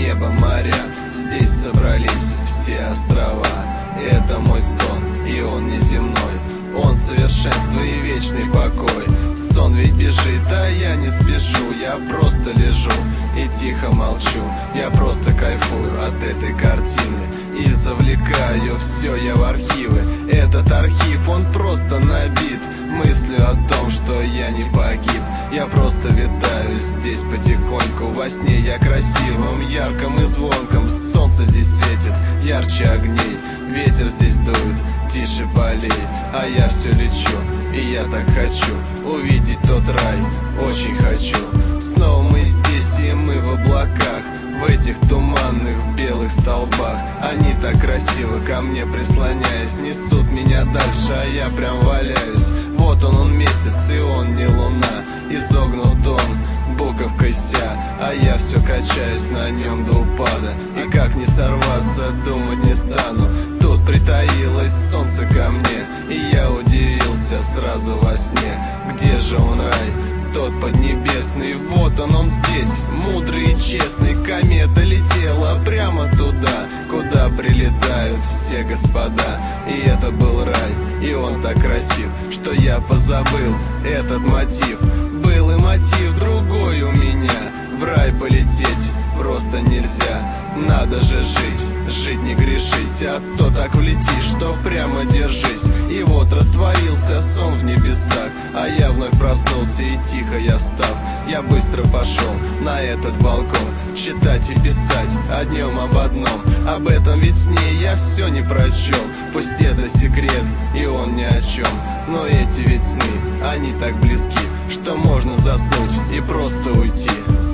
небо, моря. Здесь собрались все острова. Это мой сон, и он неземной. Он совершенство и вечный покой. Сон ведь бежит, а я не спешу. Я просто лежу и тихо молчу. Я просто кайфую от этой картины и завлекаю все я в архивы. Этот архив, он просто набит мыслью о том, что я не погиб. Я просто витаю здесь потихоньку. Во сне я красивым, ярким и звонком. Солнце здесь светит ярче огней. Ветер здесь дует тише полей. А я все лечу, и я так хочу увидеть тот рай, очень хочу. Снова мы здесь, и мы в облаках, в этих туманных белых столбах. Они так красиво ко мне прислоняясь, несут меня дальше, а я прям валяюсь. Вот он месяц, и он не луна. Изогнут он буковкой ся, а я все качаюсь на нем до упада. И как не сорваться, думать не стану. Тут притаилось солнце ко мне, и я удивился сразу во сне. Где же он, рай? Тот поднебесный, вот он здесь, мудрый и честный. Комета летела прямо туда, куда прилетают все господа. И это был рай, и он так красив, что я позабыл этот мотив. Был и мотив другой у меня, в рай полететь просто нельзя. Надо же жить, жить не грешить, а то так влетишь, что прямо держись. И вот растворился сон в небесах, а я вновь проснулся, и тихо я встал. Я быстро пошел на этот балкон, читать и писать о днем об одном. Об этом ведь сне я все не прочел. Пусть это секрет, и он ни о чем. Но эти ведь сны, они так близки, что можно заснуть и просто уйти.